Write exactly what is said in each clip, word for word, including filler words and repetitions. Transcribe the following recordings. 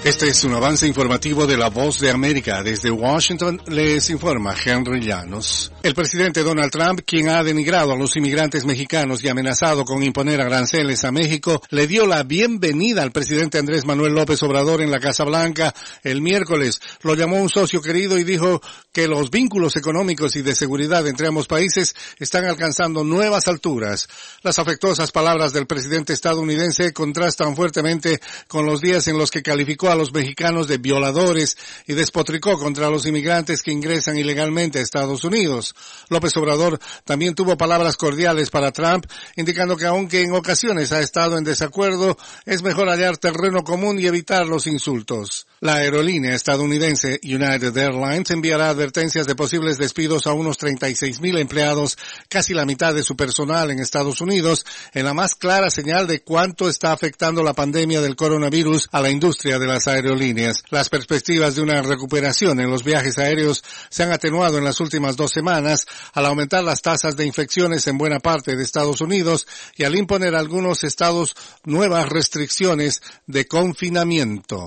Este es un avance informativo de La Voz de América. Desde Washington les informa Henry Llanos. El presidente Donald Trump, quien ha denigrado a los inmigrantes mexicanos y amenazado con imponer aranceles a México, le dio la bienvenida al presidente Andrés Manuel López Obrador en la Casa Blanca el miércoles. Lo llamó un socio querido y dijo que los vínculos económicos y de seguridad entre ambos países están alcanzando nuevas alturas. Las afectuosas palabras del presidente estadounidense contrastan fuertemente con los días en los que calificó a los mexicanos de violadores y despotricó contra los inmigrantes que ingresan ilegalmente a Estados Unidos. López Obrador también tuvo palabras cordiales para Trump, indicando que aunque en ocasiones ha estado en desacuerdo, es mejor hallar terreno común y evitar los insultos. La aerolínea estadounidense United Airlines enviará advertencias de posibles despidos a unos treinta y seis mil empleados, casi la mitad de su personal en Estados Unidos, en la más clara señal de cuánto está afectando la pandemia del coronavirus a la industria de las aerolíneas. Las perspectivas de una recuperación en los viajes aéreos se han atenuado en las últimas dos semanas al aumentar las tasas de infecciones en buena parte de Estados Unidos y al imponer a algunos estados nuevas restricciones de confinamiento.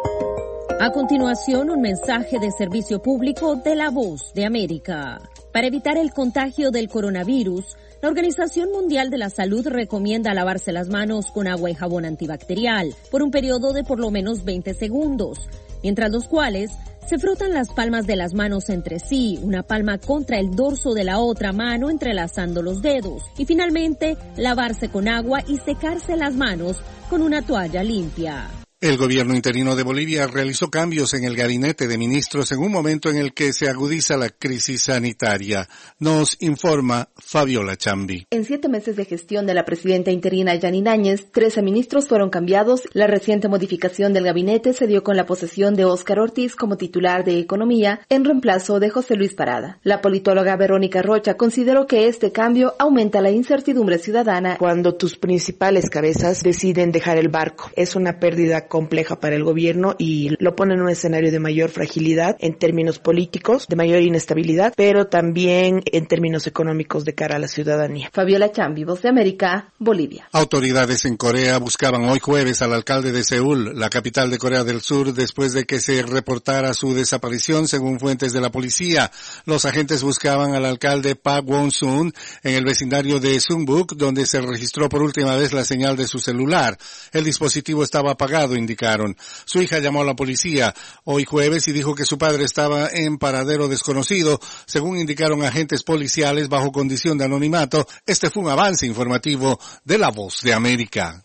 A continuación, un mensaje de servicio público de La Voz de América. Para evitar el contagio del coronavirus, la Organización Mundial de la Salud recomienda lavarse las manos con agua y jabón antibacterial por un periodo de por lo menos veinte segundos, mientras los cuales se frotan las palmas de las manos entre sí, una palma contra el dorso de la otra mano entrelazando los dedos, y finalmente lavarse con agua y secarse las manos con una toalla limpia. El gobierno interino de Bolivia realizó cambios en el gabinete de ministros en un momento en el que se agudiza la crisis sanitaria. Nos informa Fabiola Chambi. En siete meses de gestión de la presidenta interina Yanine Áñez, trece ministros fueron cambiados. La reciente modificación del gabinete se dio con la posesión de Óscar Ortiz como titular de Economía en reemplazo de José Luis Parada. La politóloga Verónica Rocha consideró que este cambio aumenta la incertidumbre ciudadana. Cuando tus principales cabezas deciden dejar el barco, es una pérdida compleja para el gobierno y lo pone en un escenario de mayor fragilidad en términos políticos, de mayor inestabilidad, pero también en términos económicos de cara a la ciudadanía. Fabiola Chambi, Voz de América, Bolivia. Autoridades en Corea buscaban hoy jueves al alcalde de Seúl, la capital de Corea del Sur, después de que se reportara su desaparición, según fuentes de la policía. Los agentes buscaban al alcalde Park Won-sun en el vecindario de Sungbuk, donde se registró por última vez la señal de su celular. El dispositivo estaba apagado, indicaron. Su hija llamó a la policía hoy jueves y dijo que su padre estaba en paradero desconocido, según indicaron agentes policiales bajo condición de anonimato. Este fue un avance informativo de La Voz de América.